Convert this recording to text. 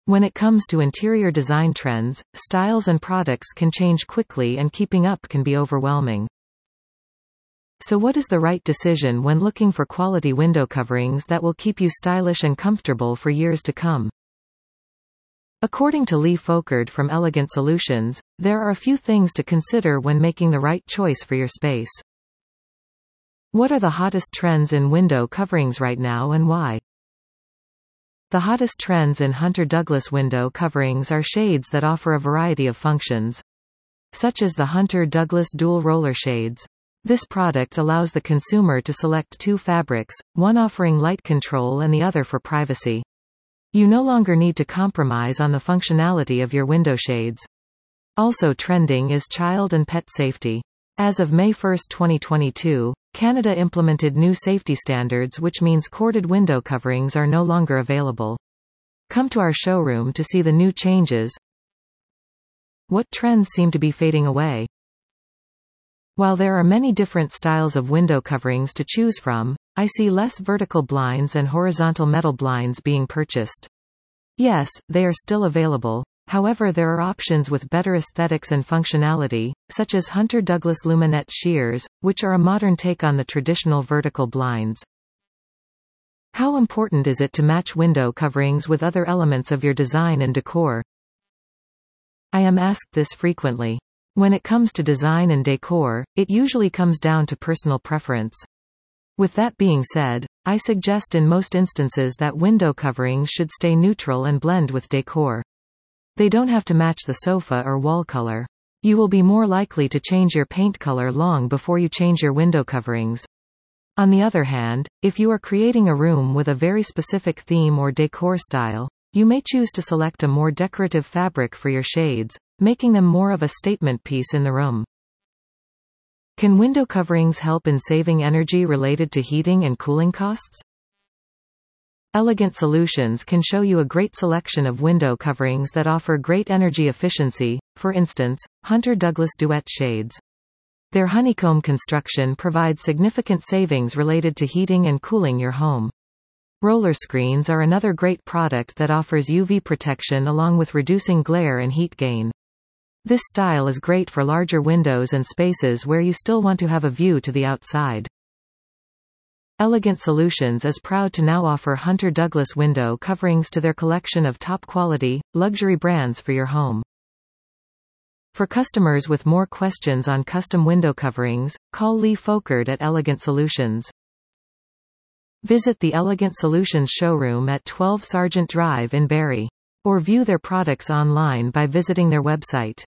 When it comes to interior design trends, styles and products can change quickly and keeping up can be overwhelming. So what is the right decision when looking for quality window coverings that will keep you stylish and comfortable for years to come? According to Lee Folkert from Elegant Solutions, there are a few things to consider when making the right choice for your space. What are the hottest trends in window coverings right now and why? The hottest trends in Hunter Douglas window coverings are shades that offer a variety of functions, such as the Hunter Douglas Dual Roller Shades. This product allows the consumer to select two fabrics, one offering light control and the other for privacy. You no longer need to compromise on the functionality of your window shades. Also trending is child and pet safety. As of May 1, 2022, Canada implemented new safety standards, which means corded window coverings are no longer available. Come to our showroom to see the new changes. What trends seem to be fading away? While there are many different styles of window coverings to choose from, I see less vertical blinds and horizontal metal blinds being purchased. Yes, they are still available. However, there are options with better aesthetics and functionality, such as Hunter Douglas Luminette sheers, which are a modern take on the traditional vertical blinds. How important is it to match window coverings with other elements of your design and decor? I am asked this frequently. When it comes to design and decor, it usually comes down to personal preference. With that being said, I suggest in most instances that window coverings should stay neutral and blend with decor. They don't have to match the sofa or wall color. You will be more likely to change your paint color long before you change your window coverings. On the other hand, if you are creating a room with a very specific theme or decor style, you may choose to select a more decorative fabric for your shades, making them more of a statement piece in the room. Can window coverings help in saving energy related to heating and cooling costs? Elegant Solutions can show you a great selection of window coverings that offer great energy efficiency, for instance, Hunter Douglas Duet shades. Their honeycomb construction provides significant savings related to heating and cooling your home. Roller screens are another great product that offers UV protection along with reducing glare and heat gain. This style is great for larger windows and spaces where you still want to have a view to the outside. Elegant Solutions is proud to now offer Hunter Douglas window coverings to their collection of top-quality, luxury brands for your home. For customers with more questions on custom window coverings, call Lee Folkert at Elegant Solutions. Visit the Elegant Solutions showroom at 12 Sargent Drive in Barrie. Or view their products online by visiting their website.